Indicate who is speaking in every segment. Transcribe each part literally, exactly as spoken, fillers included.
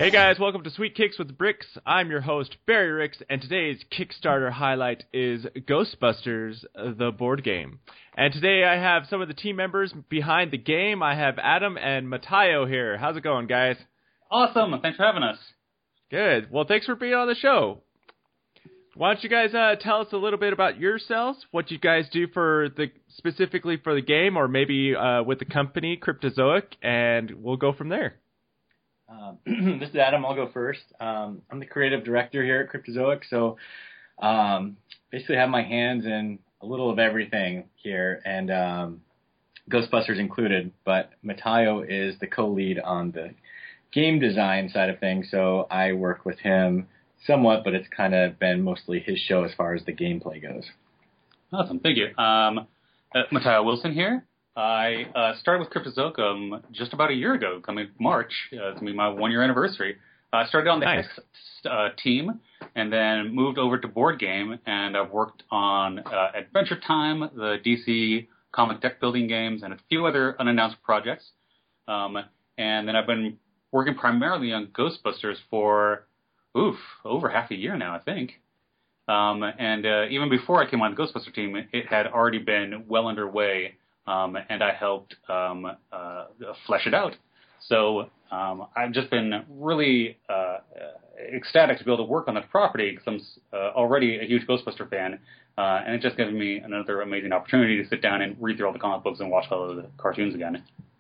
Speaker 1: Hey guys, welcome to Sweet Kicks with Bricks. I'm your host, Barry Ricks, and today's Kickstarter highlight is Ghostbusters, the board game. And today I have some of the team members behind the game. I have Adam and Matayo here. How's it going, guys?
Speaker 2: Awesome. Thanks for having us.
Speaker 1: Good. Well, thanks for being on the show. Why don't you guys uh, tell us a little bit about yourselves, what you guys do for the specifically for the game, or maybe uh, with the company, Cryptozoic, and we'll go from there.
Speaker 3: Um, this is Adam. I'll go first. Um, I'm the creative director here at Cryptozoic, so um, basically have my hands in a little of everything here, and um, Ghostbusters included. But Matayo is the co-lead on the game design side of things, so I work with him somewhat, but it's kind of been mostly his show as far as the gameplay goes.
Speaker 2: Awesome. Thank you. Um, uh, Matayo Wilson here. I uh, started with Cryptozoic um, just about a year ago, coming March. Uh, it's going to be my one-year anniversary. Uh, I started on the
Speaker 1: nice.
Speaker 2: X uh, team and then moved over to board game, and I've worked on uh, Adventure Time, the D C comic deck building games, and a few other unannounced projects. Um, and then I've been working primarily on Ghostbusters for, oof, over half a year now, I think. Um, and uh, even before I came on the Ghostbuster team, it had already been well underway. Um, and I helped um, uh, flesh it out. So um, I've just been really uh, ecstatic to be able to work on that property because I'm uh, already a huge Ghostbuster fan, uh, and it just gives me another amazing opportunity to sit down and read through all the comic books and watch all of the cartoons again.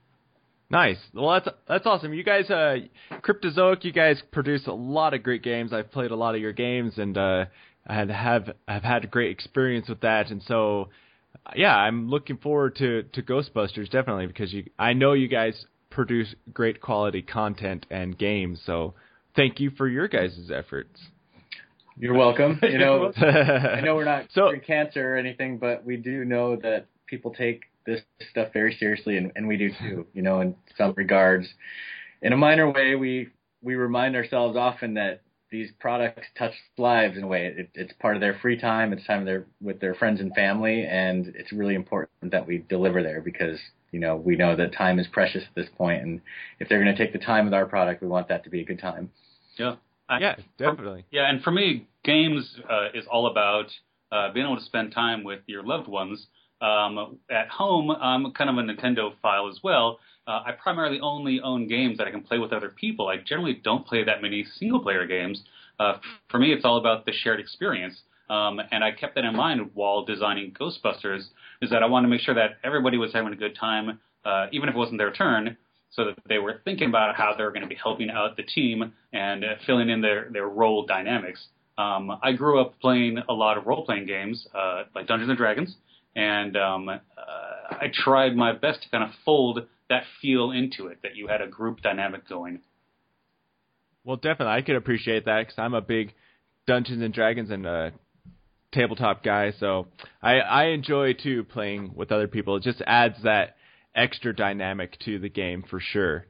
Speaker 1: Nice. Well, that's that's awesome. You guys, uh, Cryptozoic, you guys produce a lot of great games. I've played a lot of your games, and uh, I have I've had a great experience with that, and so. Yeah, I'm looking forward to, to Ghostbusters, definitely, because you, I know you guys produce great quality content and games, so thank you for your guys' efforts.
Speaker 3: You're welcome. You know, I know we're not
Speaker 1: so,
Speaker 3: curing cancer or anything, but we do know that people take this stuff very seriously, and, and we do too, you know, in some regards. In a minor way, we, we remind ourselves often that these products touch lives in a way. It, it's part of their free time. It's time they're with their friends and family, and it's really important that we deliver there because, you know, we know that time is precious at this point, and if they're going to take the time with our product, we want that to be a good time.
Speaker 2: Yeah. I,
Speaker 1: yeah, definitely.
Speaker 2: For, yeah, and for me, games uh, is all about uh, being able to spend time with your loved ones. Um, at home, I'm kind of a Nintendo file as well. Uh, I primarily only own games that I can play with other people. I generally don't play that many single-player games. Uh, for me, it's all about the shared experience. Um, and I kept that in mind while designing Ghostbusters, is that I wanted to make sure that everybody was having a good time, uh, even if it wasn't their turn, so that they were thinking about how they were going to be helping out the team and uh, filling in their, their role dynamics. Um, I grew up playing a lot of role-playing games, uh, like Dungeons and Dragons, and um, uh, I tried my best to kind of fold that feel into it, that you had a group dynamic going.
Speaker 1: Well, definitely. I could appreciate that because I'm a big Dungeons and Dragons and uh, tabletop guy, so I, I enjoy, too, playing with other people. It just adds that extra dynamic to the game for sure.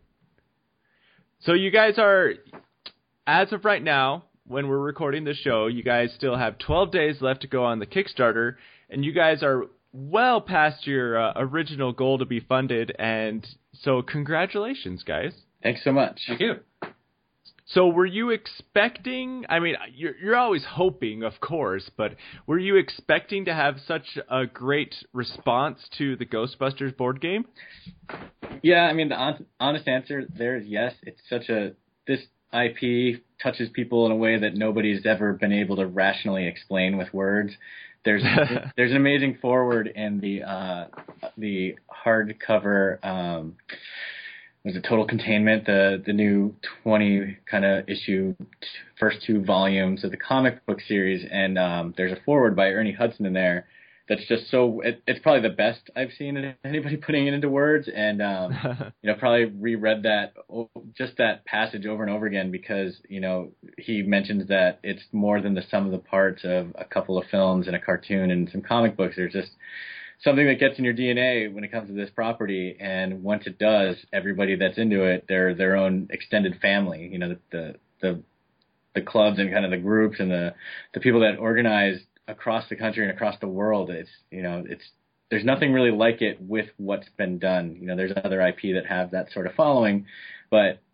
Speaker 1: So you guys are, as of right now, when we're recording the show, you guys still have twelve days left to go on the Kickstarter, and you guys are well past your uh, original goal to be funded, and so congratulations, guys.
Speaker 3: Thanks so much.
Speaker 2: Thank you.
Speaker 1: So were you expecting, I mean, you're, you're always hoping, of course, but were you expecting to have such a great response to the Ghostbusters board game?
Speaker 3: Yeah, I mean, the on- honest answer there is yes. It's such a, this I P touches people in a way that nobody's ever been able to rationally explain with words. There's there's an amazing foreword in the uh, the hardcover. Um, was it Total Containment, the the new twenty kind of issue t- first two volumes of the comic book series, and um, there's a foreword by Ernie Hudson in there that's just so it, it's probably the best I've seen anybody putting it into words, and um, you know probably reread that just that passage over and over again because you know he mentions that it's more than the sum of the parts of a couple of films and a cartoon and some comic books. There's just something that gets in your D N A when it comes to this property, and once it does, everybody that's into it, they're their own extended family. You know the the the, the clubs and kind of the groups and the the people that organize across the country and across the world. It's, you know, it's, there's nothing really like it with what's been done. You know, there's other I P that have that sort of following, but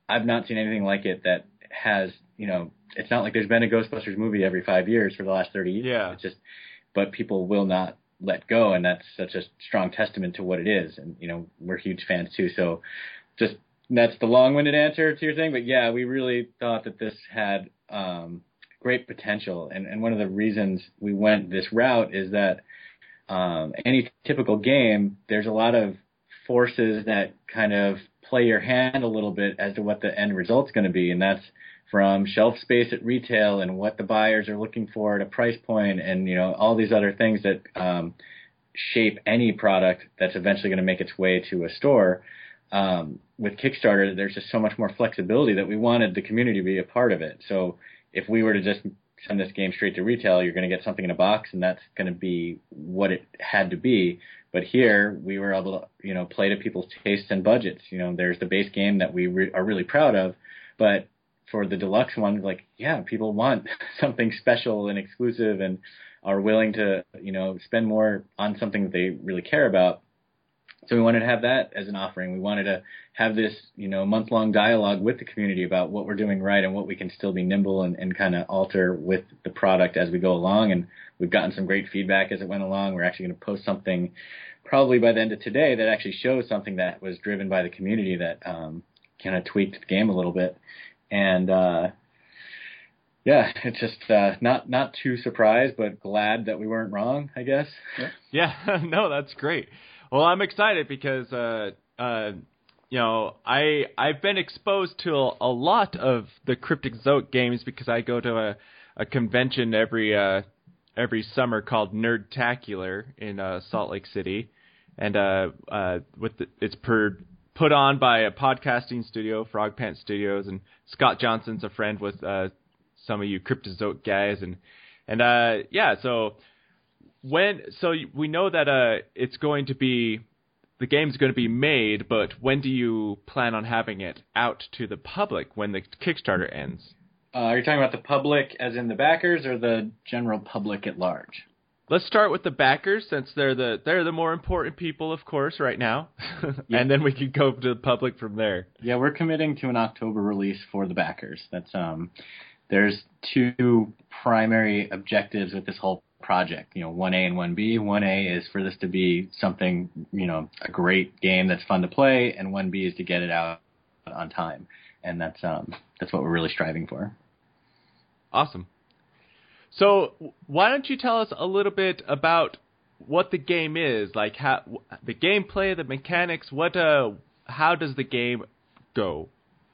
Speaker 3: I've not seen anything like it that has, you know, it's not like there's been a Ghostbusters movie every five years for the last thirty years.
Speaker 1: Yeah.
Speaker 3: It's just, but people will not let go, and that's such a strong testament to what it is. And, you know, we're huge fans too. So just, that's the long-winded answer to your thing. But yeah, we really thought that this had um, great potential. And, and one of the reasons we went this route is that um, any typical game, there's a lot of forces that kind of play your hand a little bit as to what the end result's going to be. And that's from shelf space at retail and what the buyers are looking for at a price point, and, you know, all these other things that um, shape any product that's eventually going to make its way to a store. Um, with Kickstarter, there's just so much more flexibility that we wanted the community to be a part of it. So if we were to just send this game straight to retail, you're going to get something in a box, and that's going to be what it had to be. But here, we were able to, you know, play to people's tastes and budgets. You know, there's the base game that we re- are really proud of, but for the deluxe one, like, yeah, people want something special and exclusive and are willing to, you know, spend more on something that they really care about. So we wanted to have that as an offering. We wanted to have this, you know, month-long dialogue with the community about what we're doing right and what we can still be nimble and, and kind of alter with the product as we go along. And we've gotten some great feedback as it went along. We're actually going to post something probably by the end of today that actually shows something that was driven by the community that um, kind of tweaked the game a little bit. And, uh, yeah, it's just uh, not not too surprised, but glad that we weren't wrong, I guess.
Speaker 1: Yeah, yeah. No, that's great. Well, I'm excited because, uh, uh, you know, I, I've been exposed to a, a lot of the Cryptic Zote games because I go to a, a convention every uh, every summer called Nerdtacular in uh, Salt Lake City. And uh, uh, with the, it's per... put on by a podcasting studio, Frog Pants Studios, and Scott Johnson's a friend with uh, some of you Cryptozote guys, and and uh, yeah, so when so we know that uh, it's going to be the game's going to be made, but when do you plan on having it out to the public when the Kickstarter ends?
Speaker 3: Uh, are you talking about the public, as in the backers, or the general public at large?
Speaker 1: Let's start with the backers, since they're the they're the more important people, of course, right now, yeah. And then we can go to the public from there.
Speaker 3: Yeah, we're committing to an October release for the backers. That's um, there's two primary objectives with this whole project. You know, one A and one B. one A is for this to be something, you know, a great game that's fun to play, and one B is to get it out on time, and that's um, that's what we're really striving for.
Speaker 1: Awesome. So why don't you tell us a little bit about what the game is, like how the gameplay, the mechanics, what uh, how does the game go?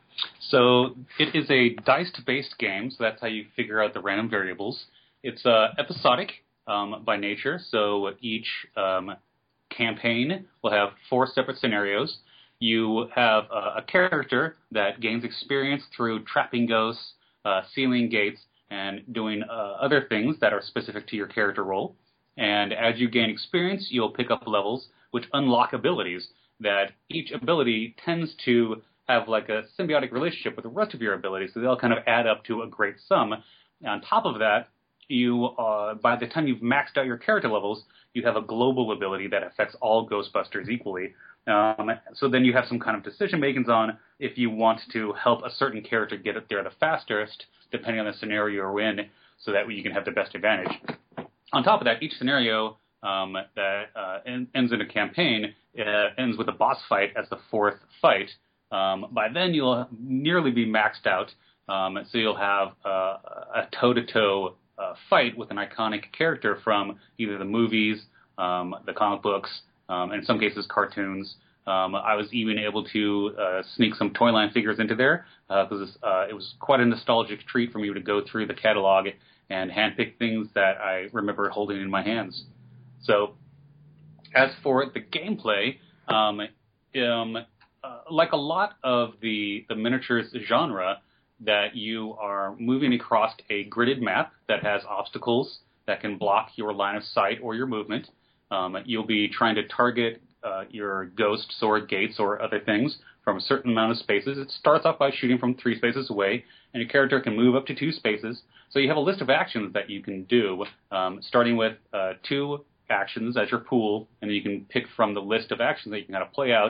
Speaker 2: So it is a dice-based game, so that's how you figure out the random variables. It's uh, episodic um, by nature, so each um, campaign will have four separate scenarios. You have uh, a character that gains experience through trapping ghosts, uh, sealing gates, and doing uh, other things that are specific to your character role. And as you gain experience, you'll pick up levels which unlock abilities that each ability tends to have like a symbiotic relationship with the rest of your abilities, so they'll kind of add up to a great sum. On top of that, you uh, by the time you've maxed out your character levels, you have a global ability that affects all Ghostbusters equally. Um, so then you have some kind of decision makings on if you want to help a certain character get it there the fastest, depending on the scenario you're in, so that you can have the best advantage. On top of that, each scenario um, that uh, en- ends in a campaign uh, ends with a boss fight as the fourth fight. Um, by then, you'll nearly be maxed out, um, so you'll have uh, a toe-to-toe uh, fight with an iconic character from either the movies, um, the comic books, um, and in some cases cartoons. Um, I was even able to uh, sneak some Toyline figures into there because uh, uh, it was quite a nostalgic treat for me to go through the catalog and handpick things that I remember holding in my hands. So as for the gameplay, um, um, uh, like a lot of the, the miniatures genre, that you are moving across a gridded map that has obstacles that can block your line of sight or your movement. Um, you'll be trying to target uh, your ghosts or gates or other things from a certain amount of spaces. It starts off by shooting from three spaces away, and your character can move up to two spaces. So you have a list of actions that you can do, um, starting with uh, two actions as your pool, and then you can pick from the list of actions that you can kind of play out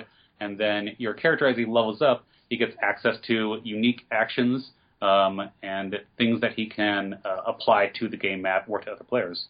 Speaker 2: and then your character, as he levels up, he gets access to unique actions um, and things that he can uh, apply to the game map or to other players.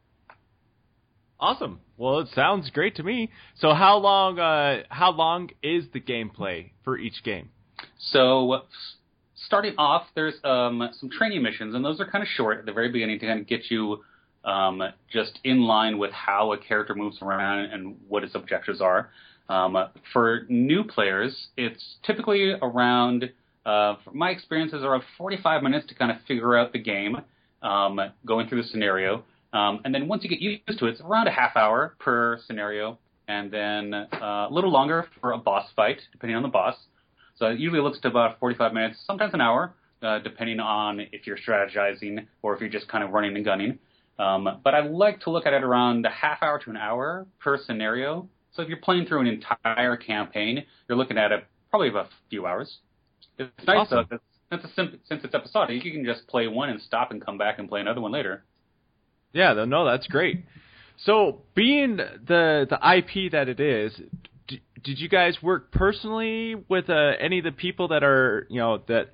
Speaker 1: Awesome. Well, it sounds great to me. So how long uh, how long is the gameplay for each game?
Speaker 2: So starting off, there's um, some training missions, and those are kind of short at the very beginning to kind of get you um, just in line with how a character moves around and what its objectives are. Um, for new players, it's typically around, uh, from my experience, is around forty-five minutes to kind of figure out the game, um, going through the scenario. Um, and then once you get used to it, it's around a half hour per scenario, and then uh, a little longer for a boss fight, depending on the boss. So it usually looks to about forty-five minutes, sometimes an hour, uh, depending on if you're strategizing or if you're just kind of running and gunning. Um, but I like to look at it around a half hour to an hour per scenario. So if you're playing through an entire campaign, you're looking at it probably about a few hours. It's nice,
Speaker 1: awesome.
Speaker 2: though, that's a simple, since it's episodic, you can just play one and stop and come back and play another one later.
Speaker 1: Yeah, no, that's great. So, being the the I P that it is, d- did you guys work personally with uh, any of the people that are, you know, that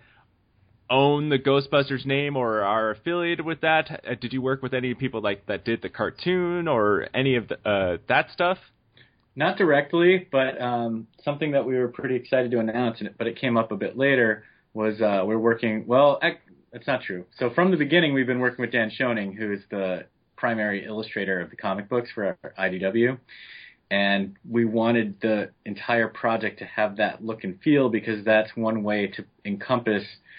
Speaker 1: own the Ghostbusters name or are affiliated with that? Uh, did you work with any people like that did the cartoon or any of the, uh, that stuff?
Speaker 3: Not directly, but um, something that we were pretty excited to announce, but it came up a bit later, was uh, we're working, well, I, that's not true. So from the beginning, we've been working with Dan Schoening, who is the primary illustrator of the comic books for I D W. And we wanted the entire project to have that look and feel because that's one way to encompass,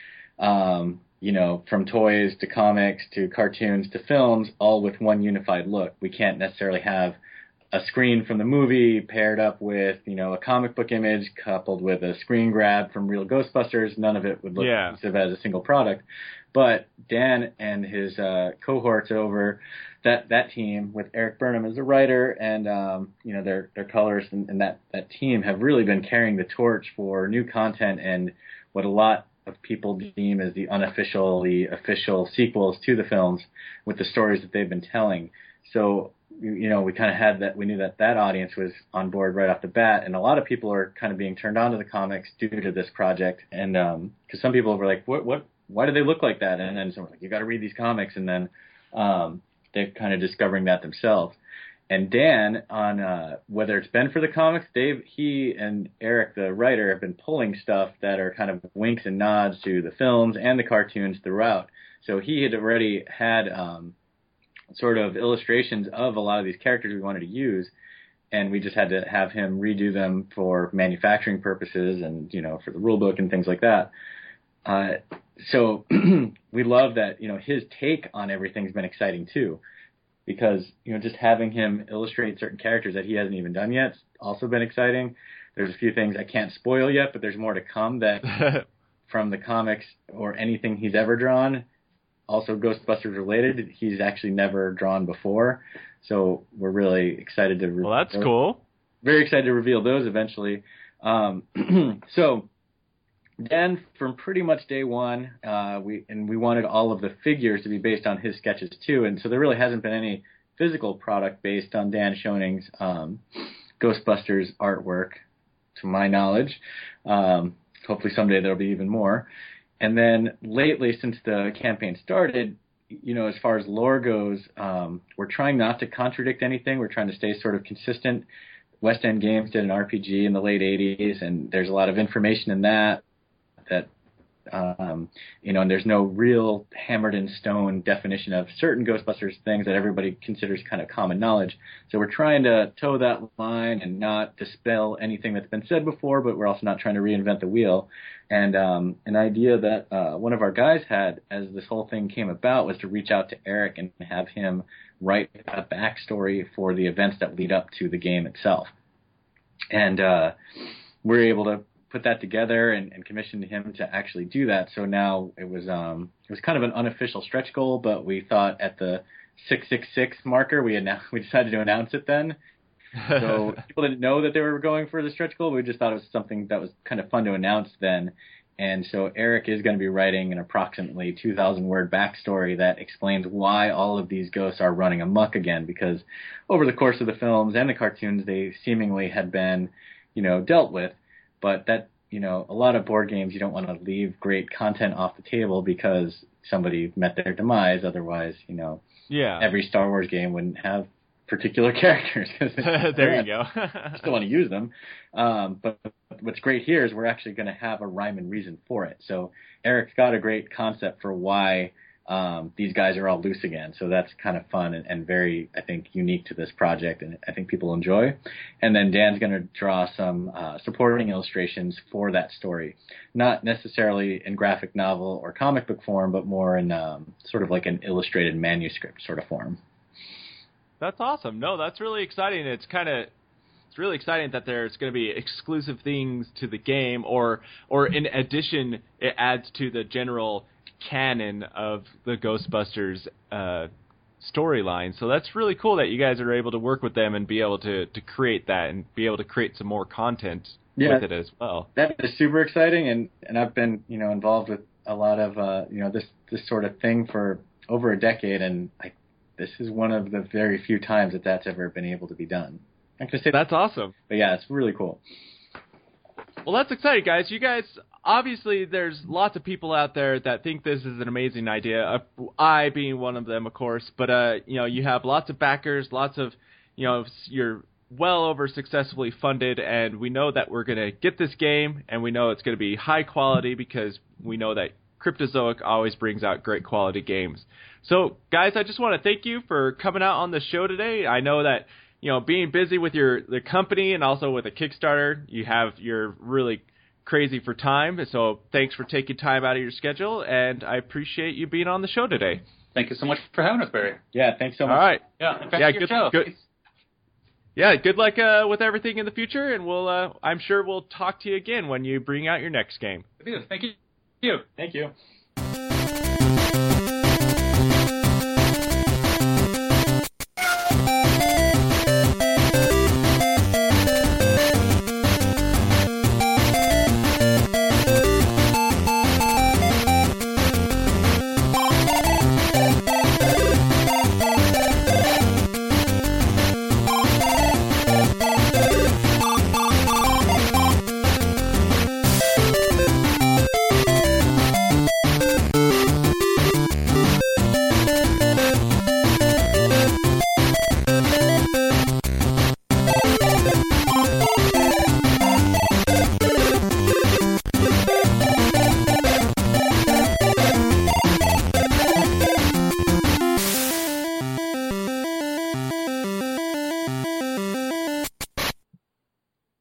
Speaker 3: um, you know, from toys to comics to cartoons to films, all with one unified look. We can't necessarily have a screen from the movie paired up with, you know, a comic book image coupled with a screen grab from real Ghostbusters. None of it would look
Speaker 1: yeah.
Speaker 3: cohesive as a single product. But Dan and his uh, cohorts over that that team with Eric Burnham as the writer and, um, you know, their their colors and, and that, that team have really been carrying the torch for new content and what a lot of people deem as the unofficial, the official sequels to the films with the stories that they've been telling. So, you know, we kind of had that, we knew that that audience was on board right off the bat, and a lot of people are kind of being turned on to the comics due to this project. And um, because some people were like, what, what, why do they look like that? And then someone's like, you got to read these comics. And then um, they're kind of discovering that themselves. And Dan, on uh, whether it's been for the comics, Dave, he and Eric, the writer, have been pulling stuff that are kind of winks and nods to the films and the cartoons throughout. So he had already had um, sort of illustrations of a lot of these characters we wanted to use, and we just had to have him redo them for manufacturing purposes and, you know, for the rule book and things like that. Uh, so we love that, you know, his take on everything's been exciting too, because, you know, just having him illustrate certain characters that he hasn't even done yet has also been exciting. There's a few things I can't spoil yet, but there's more to come that from the comics or anything he's ever drawn, also Ghostbusters related, he's actually never drawn before. So we're really excited to reveal
Speaker 1: Well, that's
Speaker 3: those.
Speaker 1: cool.
Speaker 3: Very excited to reveal those eventually. Um, so Dan, from pretty much day one, uh, we and we wanted all of the figures to be based on his sketches too, and so there really hasn't been any physical product based on Dan Schoening's um, Ghostbusters artwork, to my knowledge. Um, hopefully someday there'll be even more. And then lately, since the campaign started, you know, as far as lore goes, um, we're trying not to contradict anything. We're trying to stay sort of consistent. West End Games did an R P G in the late eighties, and there's a lot of information in that that, um, you know, and there's no real hammered in stone definition of certain Ghostbusters things that everybody considers kind of common knowledge. So we're trying to toe that line and not dispel anything that's been said before, but we're also not trying to reinvent the wheel. And um, an idea that uh, one of our guys had as this whole thing came about was to reach out to Eric and have him write a backstory for the events that lead up to the game itself. And uh, we're able to put that together and, and commissioned him to actually do that. So now it was um, it was kind of an unofficial stretch goal, but we thought at the six six six marker we had we decided to announce it then. So people didn't know that they were going for the stretch goal. We just thought it was something that was kind of fun to announce then. And so Eric is going to be writing an approximately two thousand word backstory that explains why all of these ghosts are running amok again, because over the course of the films and the cartoons, they seemingly had been you know, dealt with. But that, you know, a lot of board games, you don't want to leave great content off the table because somebody met their demise. Otherwise, you know,
Speaker 1: yeah.
Speaker 3: every Star Wars game wouldn't have particular characters.
Speaker 1: There you go.
Speaker 3: Still want to use them. Um, but what's great here is we're actually going to have a rhyme and reason for it. So Eric's got a great concept for why um, these guys are all loose again. So that's kind of fun and, and very, I think, unique to this project, and I think people enjoy. And then Dan's going to draw some uh, supporting illustrations for that story, not necessarily in graphic novel or comic book form, but more in um, sort of like an illustrated manuscript sort of form.
Speaker 1: That's awesome. No, that's really exciting. It's kind of it's really exciting that there's going to be exclusive things to the game, or or in addition, it adds to the general canon of the Ghostbusters uh, storyline. So that's really cool that you guys are able to work with them and be able to, to create that and be able to create some more content
Speaker 3: yeah,
Speaker 1: with it as well.
Speaker 3: That is super exciting, and, and I've been you know involved with a lot of uh, you know this this sort of thing for over a decade, and I. This is one of the very few times that that's ever been able to be done. I'm gonna say
Speaker 1: that's awesome.
Speaker 3: But yeah, it's really cool.
Speaker 1: Well, that's exciting, guys. You guys, obviously, there's lots of people out there that think this is an amazing idea. Uh, I being one of them, of course. But uh, you know, you have lots of backers, lots of, you know, you're well over successfully funded, and we know that we're gonna get this game, and we know it's gonna be high quality because we know that Cryptozoic always brings out great quality games. So, guys, I just want to thank you for coming out on the show today. I know that, you know, being busy with your the company and also with a Kickstarter, you have you're really crazy for time. So, thanks for taking time out of your schedule, and I appreciate you being on the show today.
Speaker 2: Thank you so much for having us, Barry.
Speaker 3: Yeah, thanks so much.
Speaker 1: All right.
Speaker 2: Yeah, in fact,
Speaker 1: yeah,
Speaker 2: your
Speaker 1: good,
Speaker 2: show.
Speaker 1: Good. Yeah, good luck uh, with everything in the future, and we'll uh, I'm sure we'll talk to you again when you bring out your next game.
Speaker 2: Thank you.
Speaker 3: Thank you.